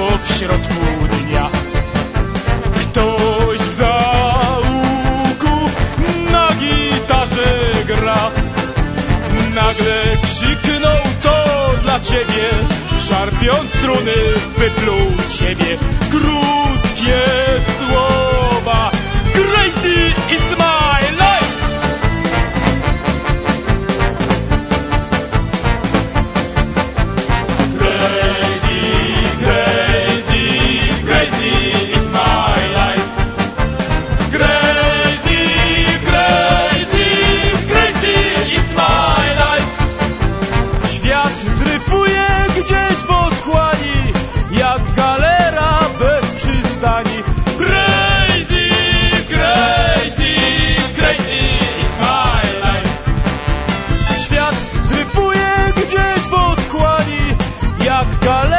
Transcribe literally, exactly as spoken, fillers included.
w środku dnia. Ktoś w zaułku na gitarze gra. Nagle krzyknął: to dla ciebie, szarpiąc struny wypluł z siebie krótkie słowa: Crazy is my life. Crazy, crazy, crazy is my life. Crazy, crazy, crazy is my life. Świat dryfuje gdzieś w otchłani, jak galera bez przystani. Crazy, crazy, crazy is my life. Świat dryfuje gdzieś w otchłani, jak galera